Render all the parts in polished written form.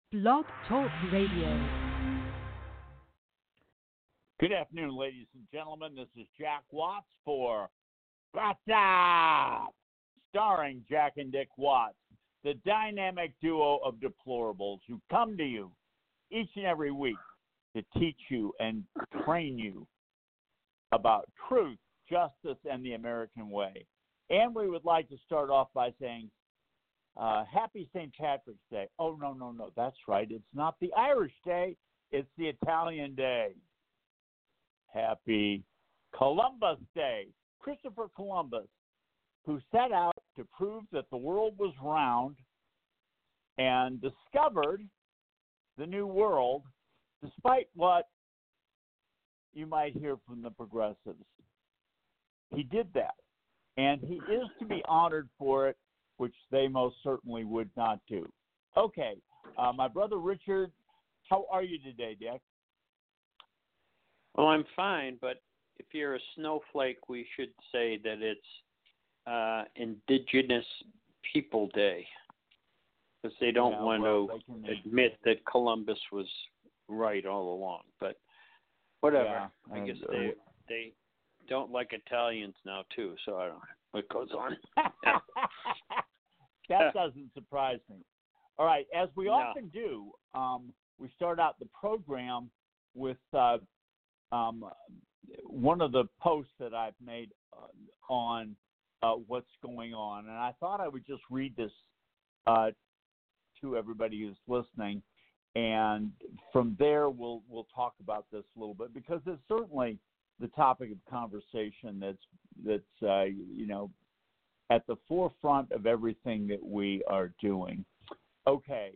Blog Talk Radio. Good afternoon, ladies and gentlemen. This is Jack Watts for What's Up? Starring Jack and Dick Watts, the dynamic duo of deplorables who come to you each and every week to teach you and train you about truth, justice, and the American way. And we would like to start off by saying, Happy St. Patrick's Day. Oh, no, that's right. It's not the Irish Day. It's the Italian Day. Happy Columbus Day. Christopher Columbus, who set out to prove that the world was round and discovered the New World, despite what you might hear from the progressives. He did that, and he is to be honored for it, which they most certainly would not do. Okay, my brother Richard, how are you today, Dick? Well, I'm fine, but if you're a snowflake, we should say that it's Indigenous People Day, because they don't want to admit that Columbus was right all along. But whatever. Yeah, I guess they don't like Italians now too, so I don't know what goes on. That doesn't surprise me. All right, as we often do, we start out the program with one of the posts that I've made on what's going on, and I thought I would just read this to everybody who's listening, and from there we'll talk about this a little bit, because it's certainly the topic of conversation that's at the forefront of everything that we are doing. Okay.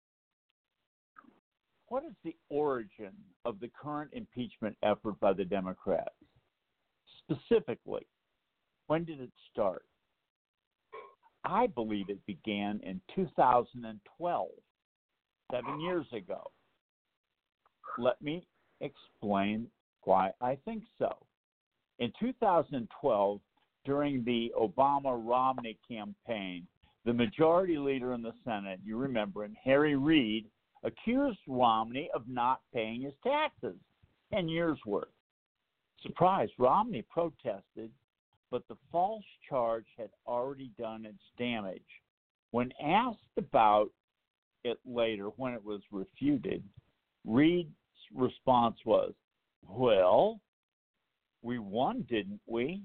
What is the origin of the current impeachment effort by the Democrats? Specifically, when did it start? I believe it began in 2012, 7 years ago. Let me explain why I think so. In 2012, during the Obama-Romney campaign, the majority leader in the Senate, you remember, and Harry Reid, accused Romney of not paying his taxes, 10 years' worth. Surprise, Romney protested, but the false charge had already done its damage. When asked about it later, when it was refuted, Reid's response was, "Well, we won, didn't we?"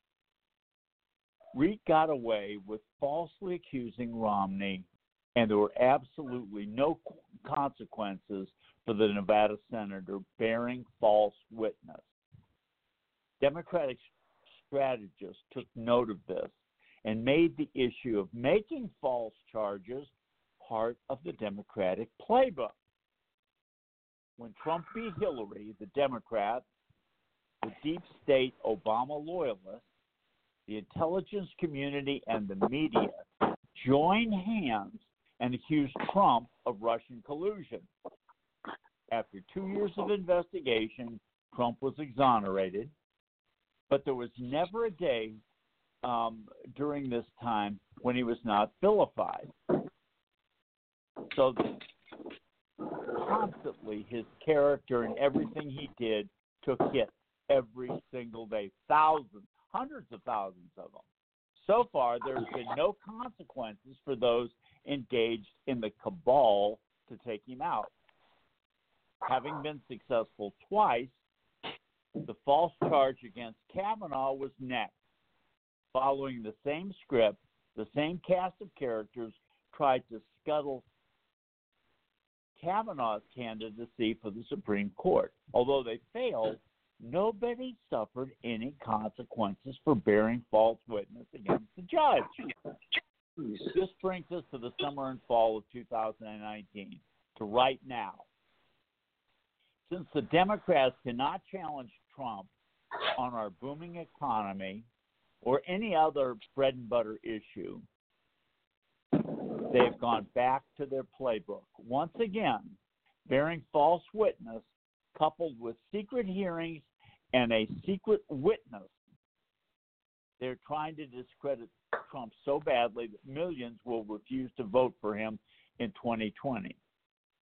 Reid got away with falsely accusing Romney, and there were absolutely no consequences for the Nevada senator bearing false witness. Democratic strategists took note of this and made the issue of making false charges part of the Democratic playbook. When Trump beat Hillary, the Democrats, the deep state Obama loyalists, the intelligence community, and the media joined hands and accused Trump of Russian collusion. After 2 years of investigation, Trump was exonerated, but there was never a day during this time when he was not vilified. So constantly his character and everything he did took hits every single day, thousands, hundreds of thousands of them. So far, there's been no consequences for those engaged in the cabal to take him out. Having been successful twice, the false charge against Kavanaugh was next. Following the same script, the same cast of characters tried to scuttle Kavanaugh's candidacy for the Supreme Court. Although they failed, nobody suffered any consequences for bearing false witness against the judge. This brings us to the summer and fall of 2019, to right now. Since the Democrats cannot challenge Trump on our booming economy or any other bread and butter issue, they've gone back to their playbook. Once again, bearing false witness coupled with secret hearings and a secret witness, they're trying to discredit Trump so badly that millions will refuse to vote for him in 2020.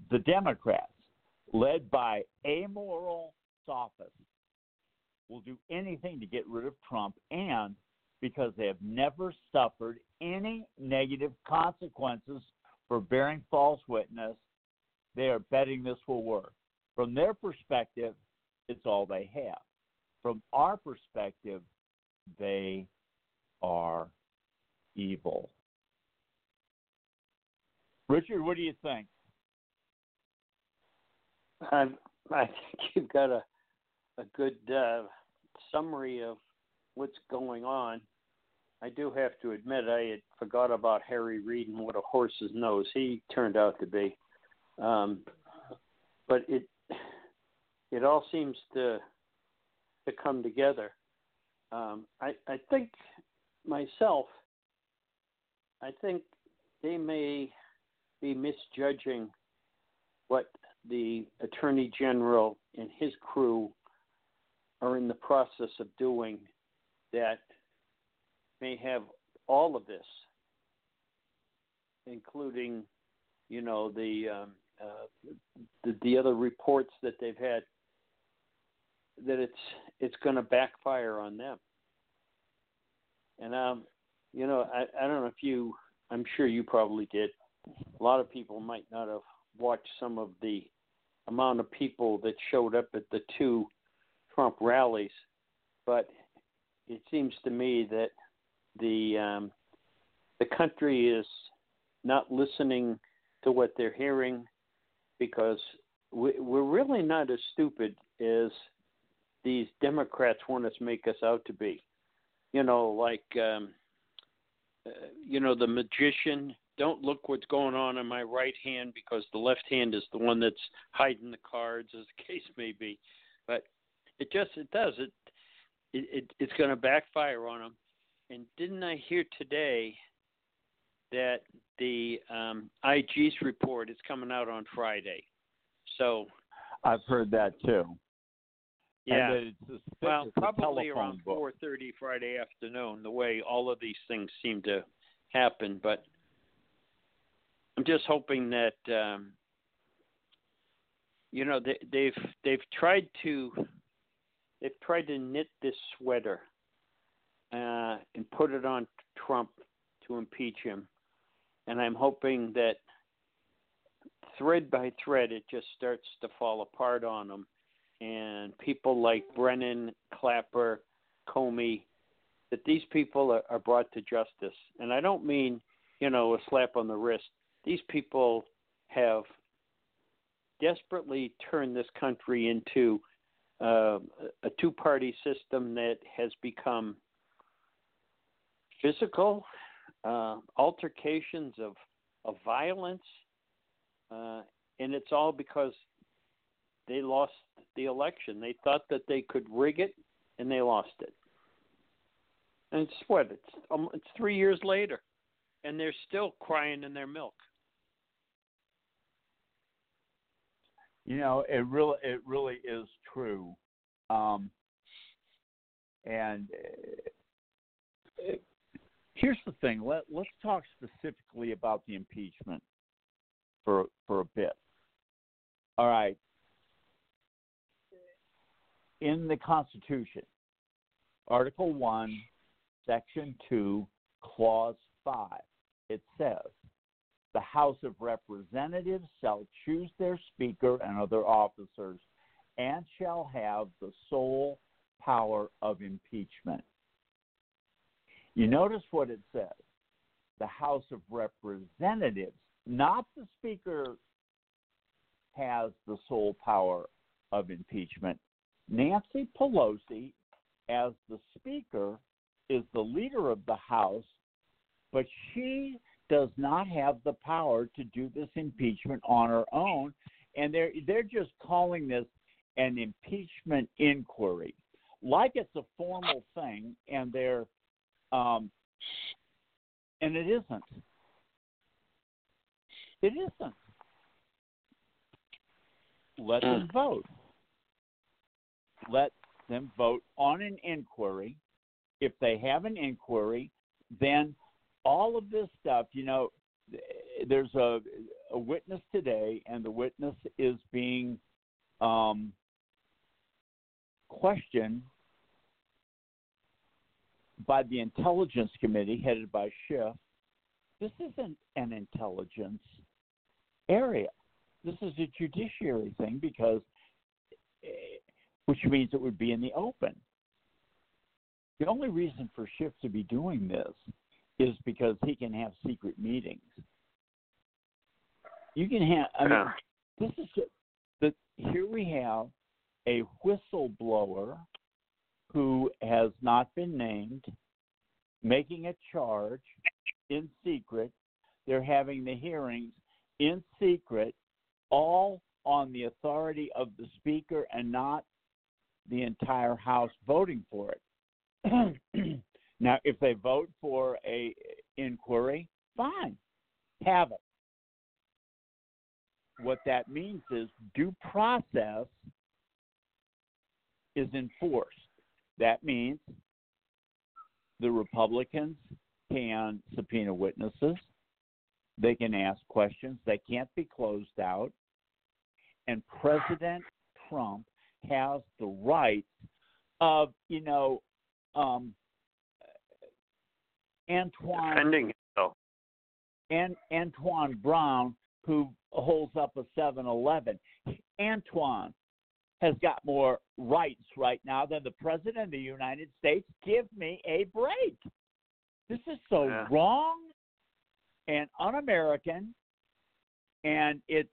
the Democrats, led by amoral sophists, will do anything to get rid of Trump, and because they have never suffered any negative consequences for bearing false witness, they are betting this will work. From their perspective, it's all they have. From our perspective, they are evil. Richard, what do you think? I think you've got a good summary of what's going on. I do have to admit I had forgot about Harry Reid and what a horse's nose he turned out to be. But it all seems to come together. I think myself, I think they may be misjudging what the Attorney General and his crew are in the process of doing that may have all of this, including, you know, the other reports that they've had, that it's going to backfire on them. And you know, I don't know if you, I'm sure you probably did. A lot of people might not have watched some of the amount of people that showed up at the two Trump rallies, but it seems to me that the country is not listening to what they're hearing, because we're really not as stupid as these Democrats want us to make us out to be. You know, like you know, the magician. Don't look what's going on in my right hand, because the left hand is the one that's hiding the cards, as the case may be. But it's going to backfire on them. And didn't I hear today that the IG's report is coming out on Friday? So I've heard that too. Yeah. And it's well, probably around book. 4:30 Friday afternoon, the way all of these things seem to happen. But I'm just hoping that you know, they've tried to knit this sweater and put it on Trump to impeach him, and I'm hoping that thread by thread it just starts to fall apart on them, and people like Brennan, Clapper, Comey, that these people are brought to justice. And I don't mean, you know, a slap on the wrist. These people have desperately turned this country into a two-party system that has become physical, altercations of violence, and it's all because they lost the election. They thought that they could rig it, and they lost it. And it's what? It's 3 years later, and they're still crying in their milk. You know, it really is true. And here's the thing. Let's talk specifically about the impeachment for a bit. All right. In the Constitution, Article 1, Section 2, Clause 5, it says, the House of Representatives shall choose their Speaker and other officers, and shall have the sole power of impeachment. You notice what it says. The House of Representatives, not the Speaker, has the sole power of impeachment. Nancy Pelosi, as the Speaker, is the leader of the House, but she does not have the power to do this impeachment on her own, and they're just calling this an impeachment inquiry, like it's a formal thing, and they're and it isn't. It isn't. Let them vote. Let them vote on an inquiry. If they have an inquiry, then all of this stuff, you know, there's a witness today, and the witness is being questioned by the Intelligence Committee headed by Schiff. This isn't an intelligence area. This is a judiciary thing, because, which means it would be in the open. The only reason for Schiff to be doing this is because he can have secret meetings. You can have, this is here we have a whistleblower who has not been named, making a charge in secret. They're having the hearings in secret, all on the authority of the Speaker and not the entire House voting for it. Now, if they vote for a inquiry, fine, have it. What that means is due process is enforced. That means the Republicans can subpoena witnesses. They can ask questions. They can't be closed out. And President Trump has the rights of, Antoine Brown, who holds up a 7-Eleven. Antoine has got more rights right now than the President of the United States. Give me a break. This is so wrong and un-American, and it's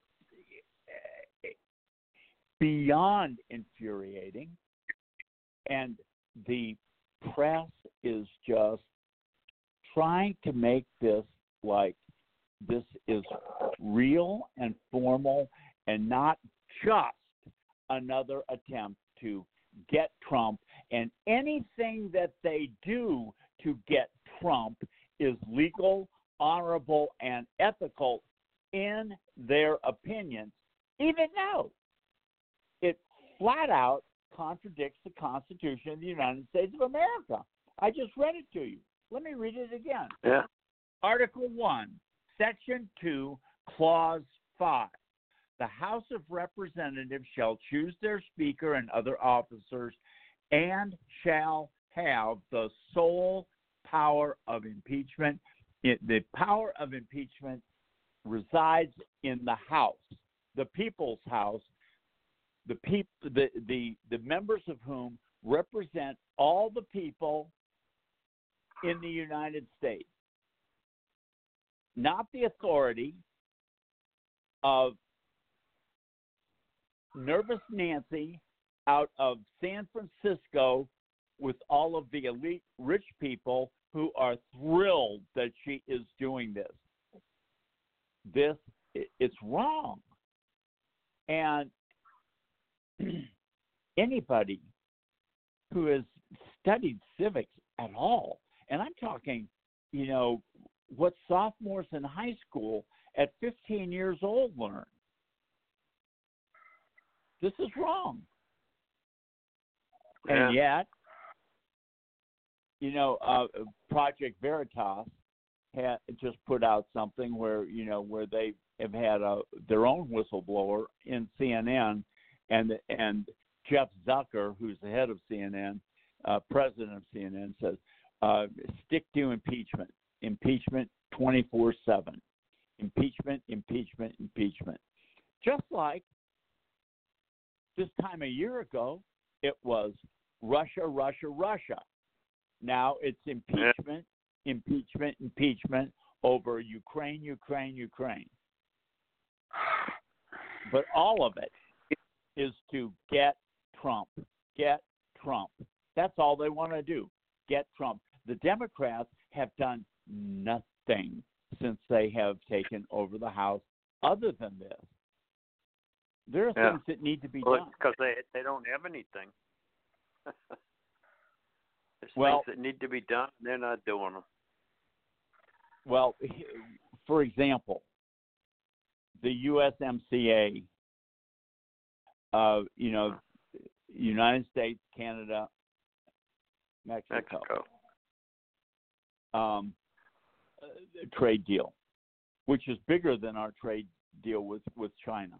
beyond infuriating. And the press is just trying to make this like this is real and formal and not just another attempt to get Trump. And anything that they do to get Trump is legal, honorable, and ethical in their opinions, even though it flat out contradicts the Constitution of the United States of America. I just read it to you. Let me read it again. Yeah. Article 1, Section 2, Clause 5. The House of Representatives shall choose their Speaker and other officers and shall have the sole power of impeachment. The power of impeachment resides in the House, the People's House, the members of whom represent all the people in the United States, not the authority of Nervous Nancy out of San Francisco with all of the elite rich people who are thrilled that she is doing this. It's wrong. And anybody who has studied civics at all, and I'm talking, what sophomores in high school at 15 years old learn. This is wrong. Yeah. And yet, Project Veritas had just put out something where they have had their own whistleblower in CNN, and Jeff Zucker, who's the head of CNN, president of CNN, says, stick to impeachment. Impeachment 24/7. Impeachment, impeachment, impeachment. Just like this time a year ago, it was Russia, Russia, Russia. Now it's impeachment, impeachment, impeachment over Ukraine, Ukraine, Ukraine. But all of it is to get Trump. Get Trump. That's all they want to do. Get Trump. The Democrats have done nothing since they have taken over the House other than this. There are things that need to be done. Because they don't have anything. There's things that need to be done, and they're not doing them. Well, for example, the USMCA, United States, Canada, Mexico. Trade deal. which is bigger than our trade deal with China.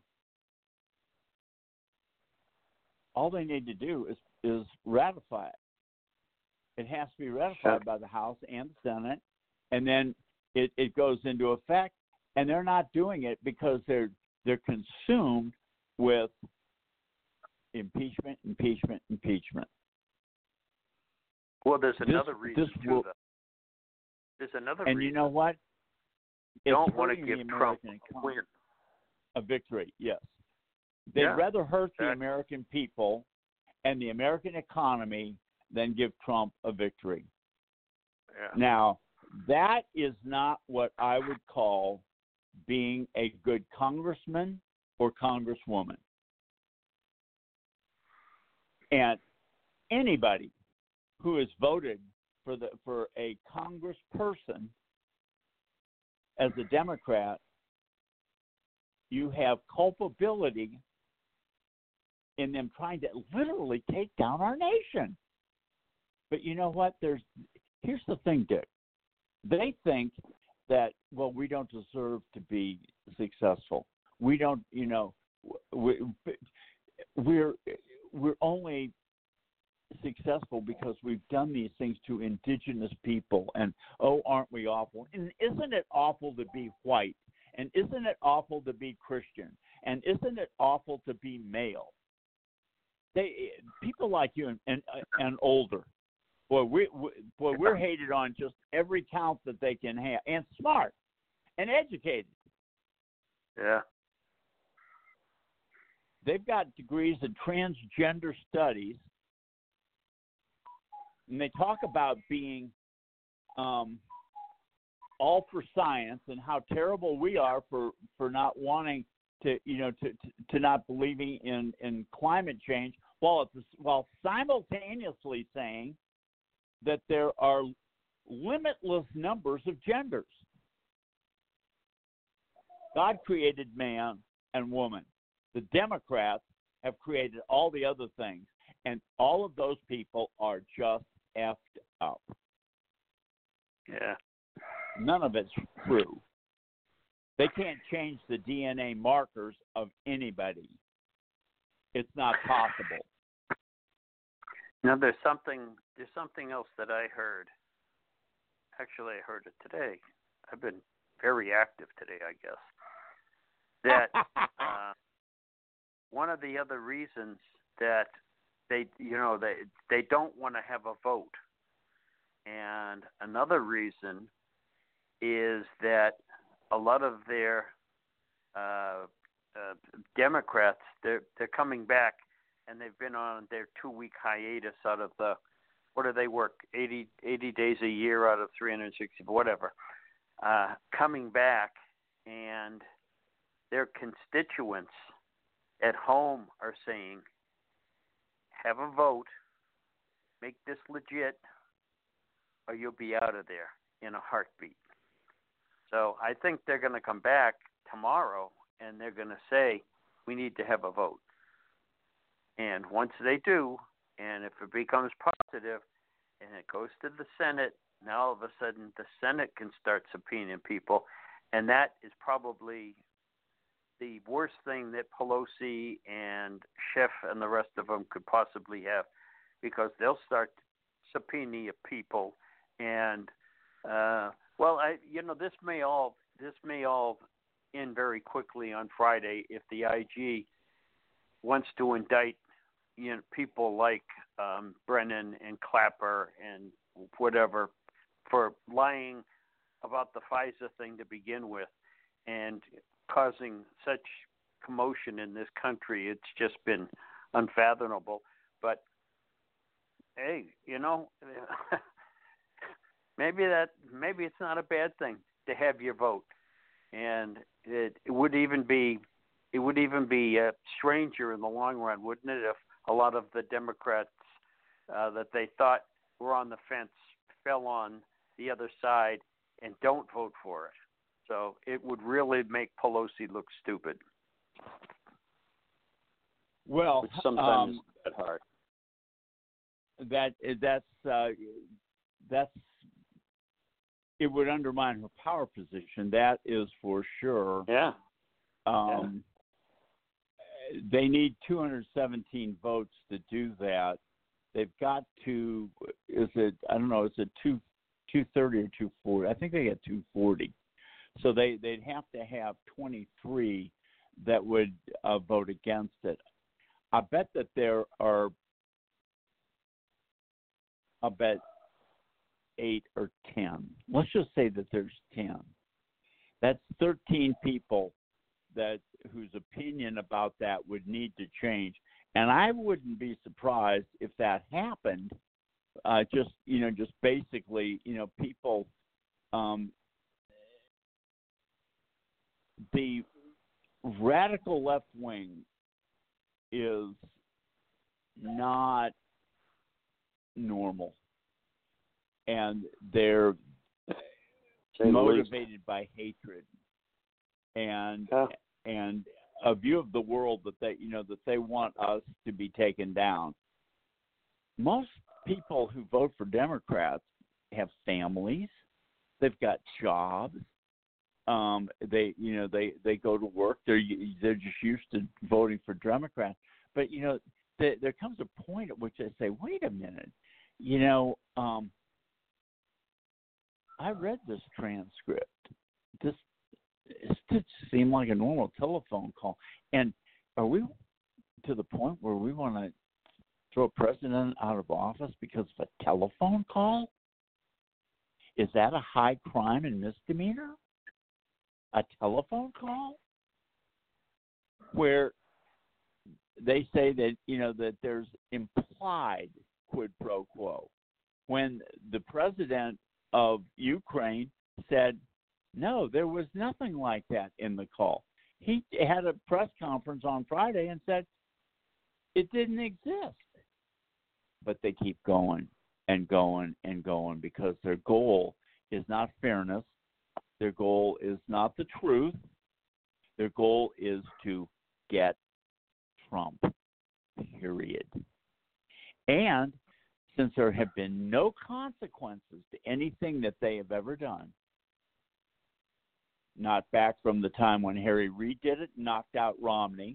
All they need to do is ratify it. It has to be ratified by the House and the Senate, and then it goes into effect. And they're not doing it because they're consumed with impeachment. Well, there's another reason too, though. There's another reason. And you know what? They don't want to give Trump a win. A victory, yes. They'd rather hurt the American people and the American economy than give Trump a victory. Yeah. Now, that is not what I would call being a good congressman or congresswoman. And anybody who has voted for a congressperson as a Democrat, you have culpability in them trying to literally take down our nation. But you know what? Here's the thing, Dick. They think that, well, we don't deserve to be successful. We don't, we're only successful because we've done these things to indigenous people. And, oh, aren't we awful? And isn't it awful to be white? And isn't it awful to be Christian? And isn't it awful to be male? People like you and older, we're hated on just every count that they can have, and smart and educated. Yeah. They've got degrees in transgender studies, and they talk about being all for science and how terrible we are for not wanting to not believing in climate change, while simultaneously saying that there are limitless numbers of genders. God created man and woman. The Democrats have created all the other things, and all of those people are just effed up. Yeah. None of it's true. They can't change the DNA markers of anybody. It's not possible. Now there's something else that I heard. Actually, I heard it today. I've been very active today, I guess. That one of the other reasons that they don't want to have a vote, and another reason is that a lot of their Democrats, they're coming back, and they've been on their 2-week hiatus out of the, what do they work, 80 days a year out of 360, whatever, coming back, and their constituents at home are saying, have a vote, make this legit, or you'll be out of there in a heartbeat. So I think they're going to come back tomorrow, and they're going to say, we need to have a vote. And once they do, and if it becomes positive, and it goes to the Senate, now all of a sudden the Senate can start subpoenaing people, and that is probably the worst thing that Pelosi and Schiff and the rest of them could possibly have, because they'll start subpoenaing people, and this may all end very quickly on Friday if the IG wants to indict people like Brennan and Clapper and whatever for lying about the FISA thing to begin with and causing such commotion in this country. It's just been unfathomable. But hey, maybe it's not a bad thing to have your vote, and it would even be stranger in the long run, wouldn't it, if a lot of the Democrats that they thought were on the fence fell on the other side and don't vote for it. So it would really make Pelosi look stupid. Well, which sometimes is a bit hard. That's it would undermine her power position. That is for sure. Yeah. They need 217 votes to do that. They've got to. Is it 230 or 240? I think they get 240. So they'd have to have 23 that would vote against it. I bet that there are. I bet 8 or 10. Let's just say that there's 10. That's 13 people whose opinion about that would need to change. And I wouldn't be surprised if that happened. Just basically, people. The radical left wing is not normal, and they're motivated by hatred and a view of the world that they want us to be taken down. Most people who vote for Democrats have families, they've got jobs, they go to work, they're just used to voting for Democrats. But there comes a point at which they say, wait a minute, I read this transcript. This seemed like a normal telephone call. And are we to the point where we want to throw a president out of office because of a telephone call? Is that a high crime and misdemeanor? A telephone call? Where they say that, that there's implied quid pro quo. When the president of Ukraine said, no, there was nothing like that in the call. He had a press conference on Friday and said it didn't exist. But they keep going and going and going because their goal is not fairness. Their goal is not the truth. Their goal is to get Trump, period. And since there have been no consequences to anything that they have ever done, not back from the time when Harry Reid did it, knocked out Romney.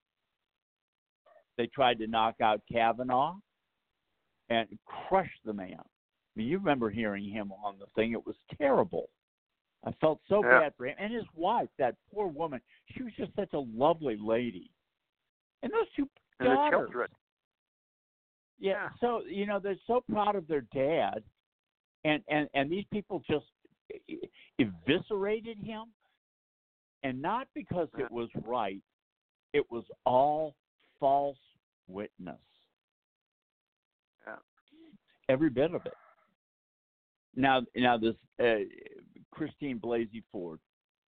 They tried to knock out Kavanaugh and crush the man. I mean, you remember hearing him on the thing. It was terrible. I felt so bad for him. And his wife, that poor woman, she was just such a lovely lady. And those two daughters. And the children. Yeah, so, they're so proud of their dad. And these people just eviscerated him. And not because it was right. It was all false witness. Yeah. Every bit of it. Now this Christine Blasey Ford,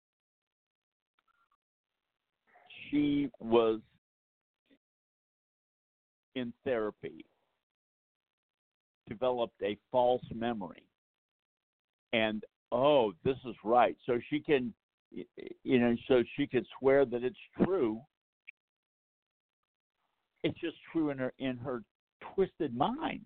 she was in therapy, developed a false memory, and this is right. So she can, so she could swear that it's true. It's just true in her twisted mind.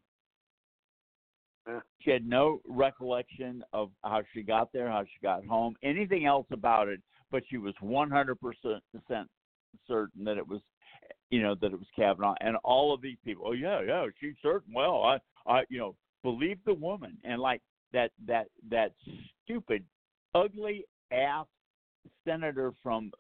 She had no recollection of how she got there, how she got home, anything else about it, but she was 100% certain that it was, that it was Kavanaugh. And all of these people, she's certain. Well, I believe the woman. And like that stupid, ugly ass senator from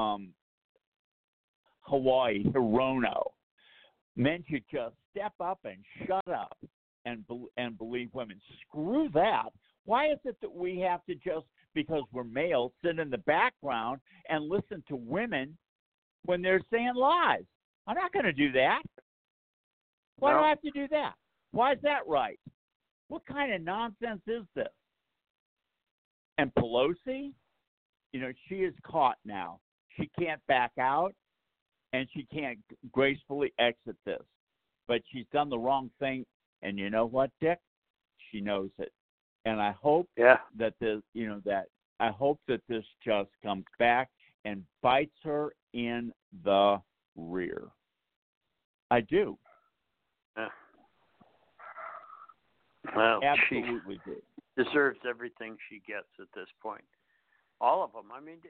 Hawaii, Hirono, men should just step up and shut up and believe women. Screw that. Why is it that we have to just, because we're male, sit in the background and listen to women when they're saying lies? I'm not going to do that. Why do I have to do that? Why is that right? What kind of nonsense is this? And Pelosi, she is caught now. She can't back out, and she can't gracefully exit this. But she's done the wrong thing, and you know what, Dick? She knows it. And I hope that this, I hope that this just comes back and bites her in the rear. I do. Well, absolutely do. deserves everything she gets at this point. All of them. I mean,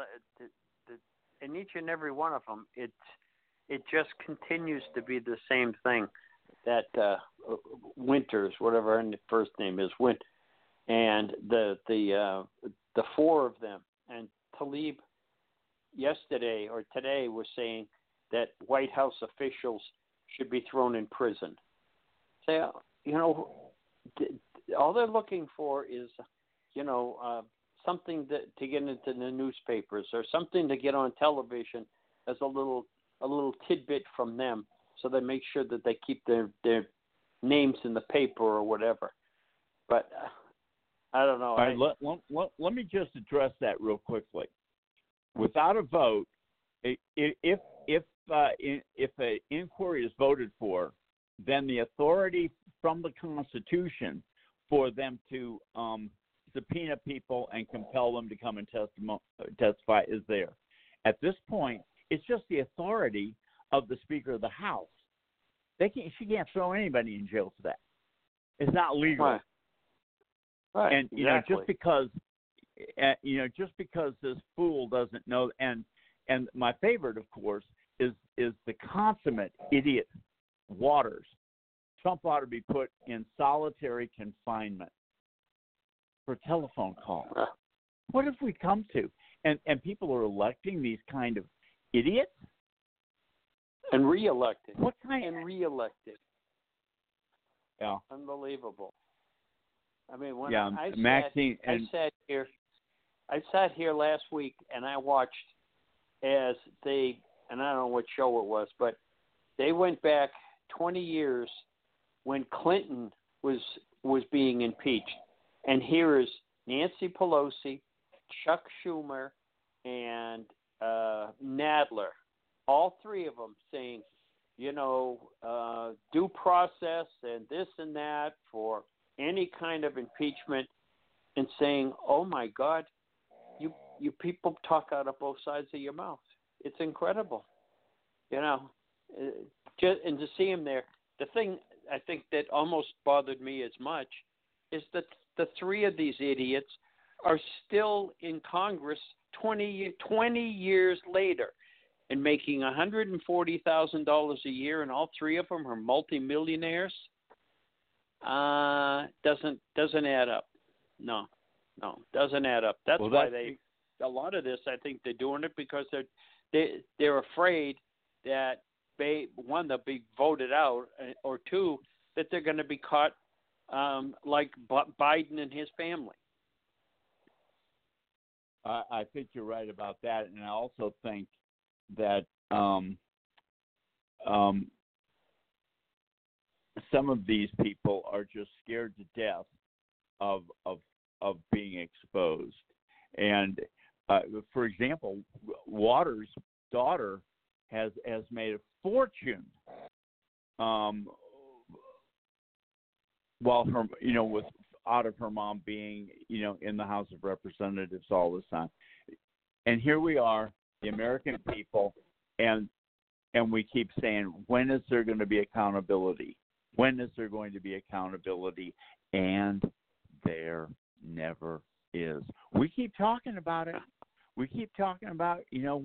in each and every one of them, it just continues to be the same thing. That Winters, whatever her first name is, and the four of them, and Tlaib yesterday or today was saying that White House officials should be thrown in prison. Say, all they're looking for is, something to get into the newspapers or something to get on television as a little tidbit from them, so they make sure that they keep their names in the paper or whatever. But I don't know. All right, let me just address that real quickly. Without a vote, if an inquiry is voted for, then the authority from the Constitution for them to subpoena people and compel them to come and testify is there. At this point, it's just the authority of the Speaker of the House. She can't throw anybody in jail for that. It's not legal. Right. And exactly. just because this fool doesn't know, and my favorite, of course, is the consummate idiot Waters. Trump ought to be put in solitary confinement for telephone calls. What have we come to? And people are electing these kind of idiots and reelected. What kind? And reelected. Yeah. Unbelievable. I mean, when I sat here last week and I watched as they, and I don't know what show it was, but they went back 20 years when Clinton was being impeached. And here is Nancy Pelosi, Chuck Schumer, and Nadler, all three of them saying, due process and this and that for any kind of impeachment, and saying, oh, my God, you people talk out of both sides of your mouth. It's incredible. And to see him there, the thing I think that almost bothered me as much is that the three of these idiots are still in Congress 20 years later and making $140,000 a year, and all three of them are multimillionaires. Doesn't add up. No, doesn't add up. That's why a lot of this, I think they're doing it because they're afraid that one, they'll be voted out, or two, that they're going to be caught like Biden and his family. I think you're right about that, and I also think that some of these people are just scared to death of being exposed. And for example, Waters' daughter has made a fortune while her with out of her mom being in the House of Representatives all this time. And here we are, the American people, and we keep saying, when is there going to be accountability? When is there going to be accountability? And there never is. We keep talking about it. We keep talking about,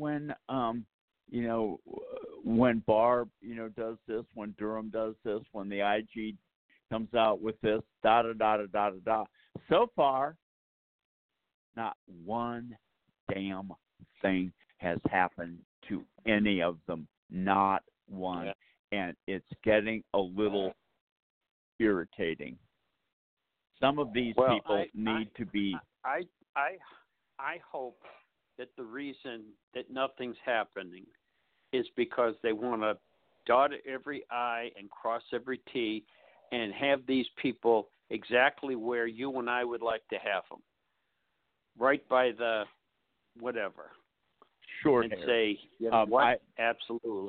when Barr, does this, when Durham does this, when the IG comes out with this, da-da-da-da-da-da-da. So far, not one damn thing has happened to any of them. Not one. Yeah. And it's getting a little irritating. Some of these people need to be... I hope that the reason that nothing's happening is because they want to dot every I and cross every T and have these people exactly where you and I would like to have them. Right by the whatever. Short and hair. Say, what? Absolutely.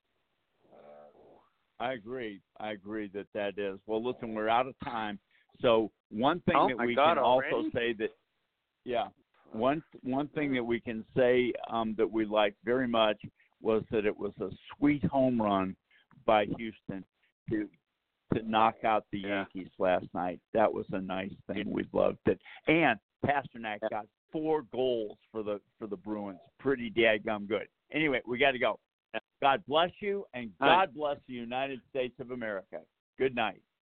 I agree that is. Well, listen, we're out of time. So one thing that we can also say that, one thing that we can say that we liked very much was that it was a sweet home run by Houston to to knock out the Yankees last night. That was a nice thing. We loved it. And Pasternak got 4 goals for the Bruins. Pretty dadgum good. Anyway, we got to go. God bless you, and God bless the United States of America. Good night.